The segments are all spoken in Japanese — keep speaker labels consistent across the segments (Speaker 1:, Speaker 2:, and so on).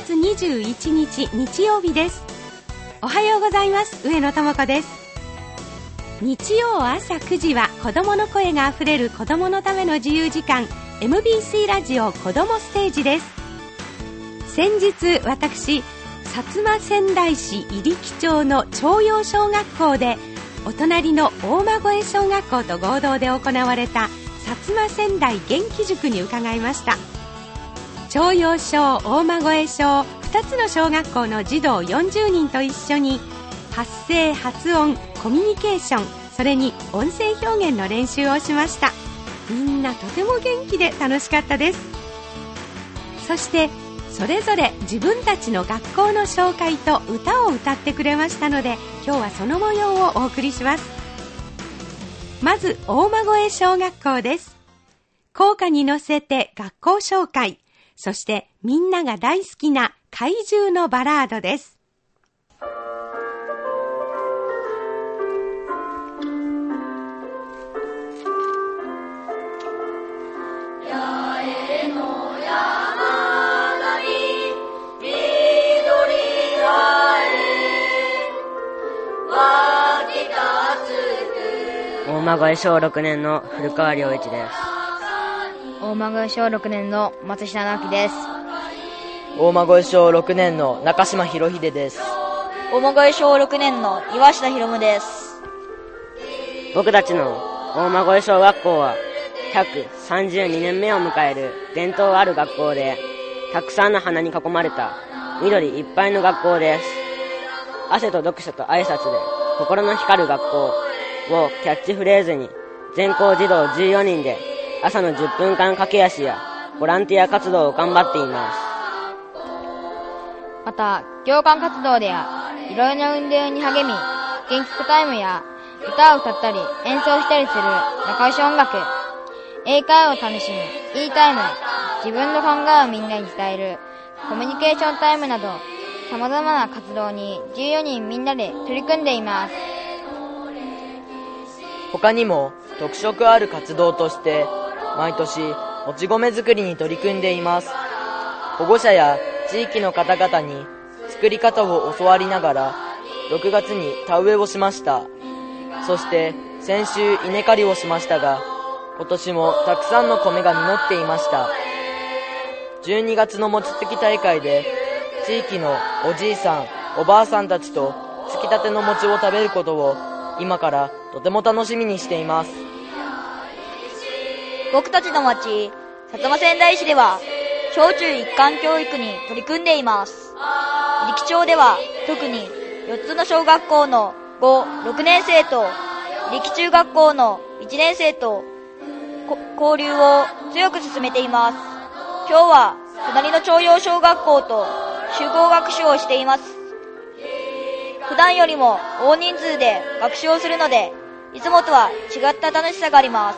Speaker 1: 月21日日曜日です。おはようございます。上野智子です。日曜朝9時は子どもの声があふれる子どものための自由時間 MBC ラジオ子どもステージです。先日私薩摩川内市入来町の朝陽小学校でお隣の大間越小学校と合同で行われた薩摩川内元気塾に伺いました。朝陽小、大間越小2つの小学校の児童40人と一緒に発声、発音、コミュニケーション、それに音声表現の練習をしました。みんなとても元気で楽しかったです。そしてそれぞれ自分たちの学校の紹介と歌を歌ってくれましたので、今日はその模様をお送りします。まず大間越小学校です。校歌に乗せて学校紹介、そしてみんなが大好きな怪獣のバラードです。
Speaker 2: 大間越小6年の古川良一です。
Speaker 3: 大間越小6年の松下直樹です。
Speaker 4: 大間越小6年の中島博秀です。
Speaker 5: 大間越小6年の岩下博夢です。
Speaker 2: 僕たちの大間越小学校は132年目を迎える伝統ある学校で、たくさんの花に囲まれた緑いっぱいの学校です。汗と読書と挨拶で心の光る学校をキャッチフレーズに、全校児童14人で朝の10分間駆け足やボランティア活動を頑張っています。
Speaker 3: また共感活動ではいろいろな運動に励み、元気タイムや歌を歌ったり演奏したりする仲良し音楽、英会話を楽しむいいタイム、自分の考えをみんなに伝えるコミュニケーションタイムなど、様々な活動に14人みんなで取り組んでいます。
Speaker 4: 他にも特色ある活動として毎年もち米作りに取り組んでいます。保護者や地域の方々に作り方を教わりながら6月に田植えをしました。そして先週稲刈りをしましたが、今年もたくさんの米が実っていました。12月の餅つき大会で地域のおじいさんおばあさんたちとつきたての餅を食べることを今からとても楽しみにしています。
Speaker 5: 僕たちの町薩摩川内市では小中一貫教育に取り組んでいます。入来町では特に4つの小学校の5、6年生と入来中学校の1年生と交流を強く進めています。今日は隣の朝陽小学校と集合学習をしています。普段よりも大人数で学習をするので、いつもとは違った楽しさがあります。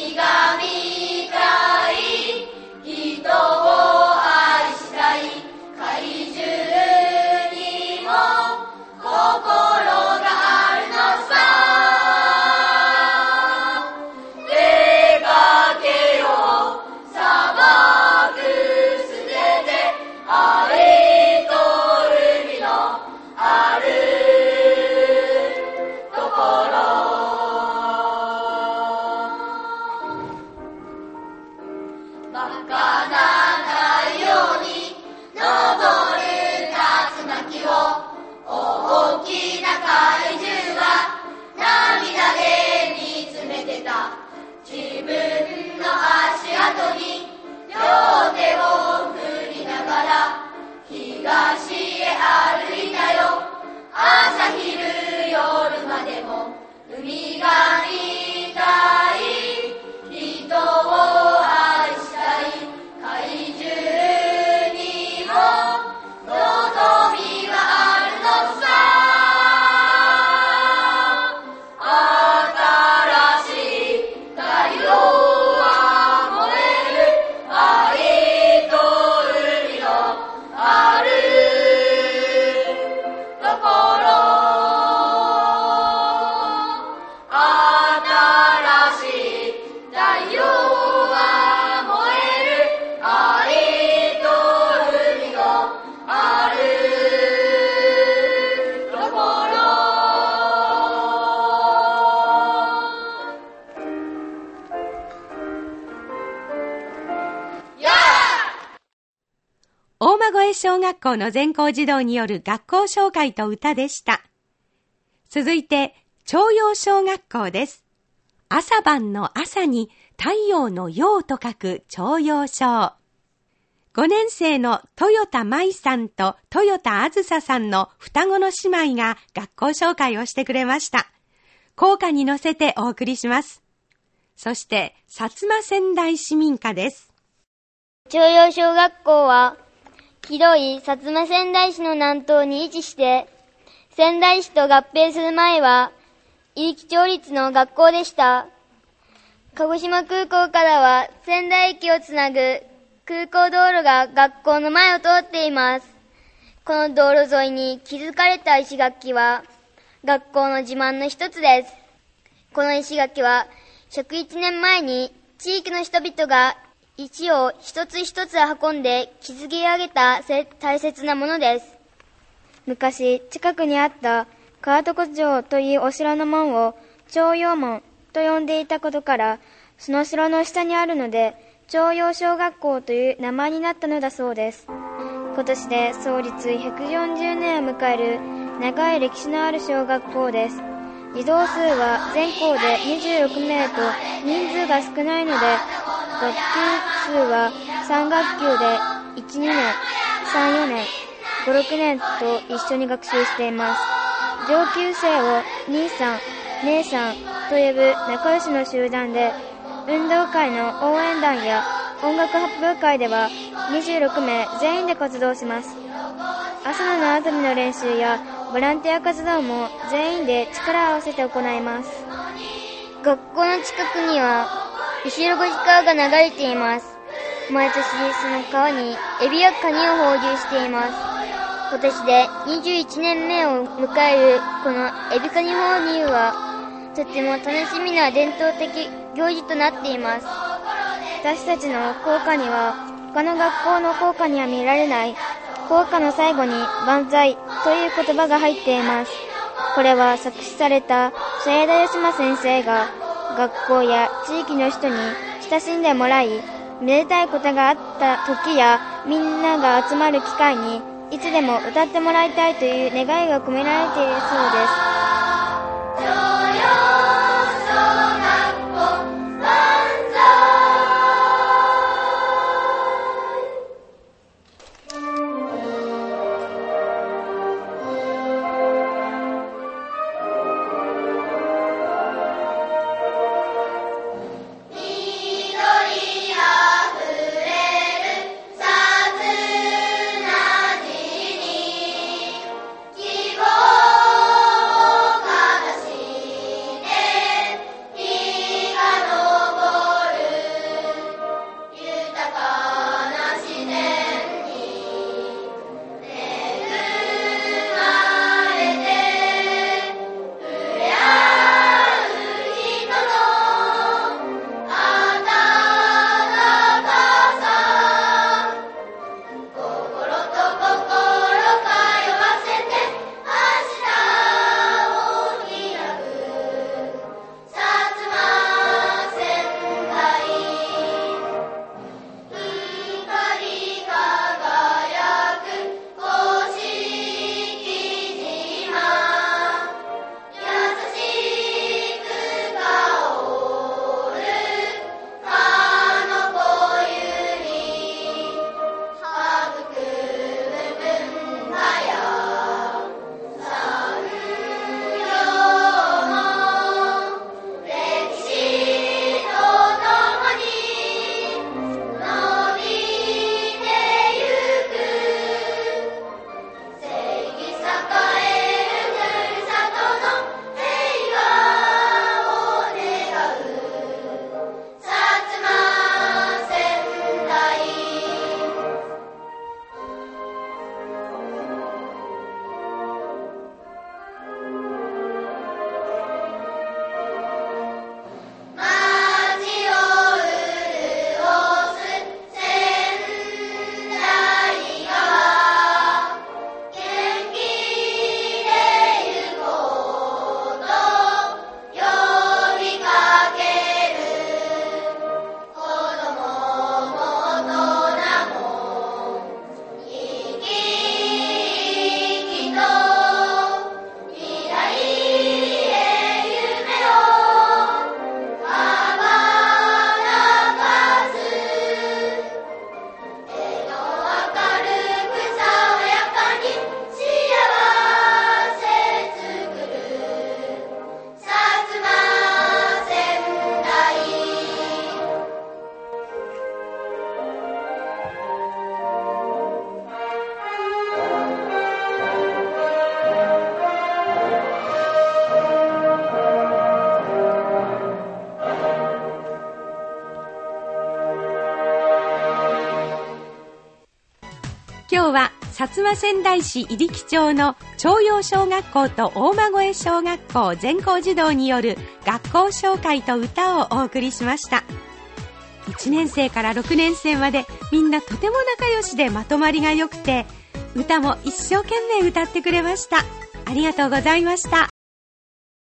Speaker 6: 風東へ歩いたよ。朝昼夜までも海が見たい。人を愛したい。怪獣にも望みがあるのさ。新しい太陽は燃える。愛と海のあるところ。新しい太陽は燃える。愛と海のあるところ。
Speaker 1: 大間越小学校の全校児童による学校紹介と歌でした。続いて、朝陽小学校です。朝晩の朝に太陽の陽と書く朝陽小。5年生の豊田舞さんと豊田あずささんの双子の姉妹が学校紹介をしてくれました。校歌に乗せてお送りします。そして、薩摩川内市民歌です。
Speaker 7: 朝陽小学校は、広い薩摩川内市の南東に位置して、川内市と合併する前は、入来町立の学校でした。鹿児島空港からは仙台駅をつなぐ空港道路が学校の前を通っています。この道路沿いに築かれた石垣は、学校の自慢の一つです。この石垣は、101年前に地域の人々が石を一つ一つ運んで築き上げた大切なものです。昔、近くにあった川床城というお城の門を朝陽門と呼んでいたことから、その城の下にあるので、朝陽小学校という名前になったのだそうです。今年で創立140年を迎える長い歴史のある小学校です。児童数は全校で26名と人数が少ないので、学級数は3学級で1、2年、3、4年、5、6年と一緒に学習しています。上級生を兄さん、姉さんと呼ぶ仲良しの集団で、運動会の応援団や音楽発表会では26名全員で活動します。朝の縄跳びの練習やボランティア活動も全員で力を合わせて行います。学校の近くには後ろ越川が流れています。毎年その川にエビやカニを放流しています。今年で21年目を迎えるこのエビカニ放流はとても楽しみな伝統的行事となっています。私たちの校歌には他の学校の校歌には見られない校歌の最後に万歳という言葉が入っています。これは作詞された添田義馬先生が学校や地域の人に親しんでもらい、めでたいことがあった時やみんなが集まる機会にいつでも歌ってもらいたいという願いが込められているそうです。
Speaker 6: 希望
Speaker 1: 今日は薩摩川内市入来町の朝陽小学校と大間越小学校全校児童による学校紹介と歌をお送りしました。1年生から6年生までみんなとても仲良しでまとまりが良くて、歌も一生懸命歌ってくれました。ありがとうございました。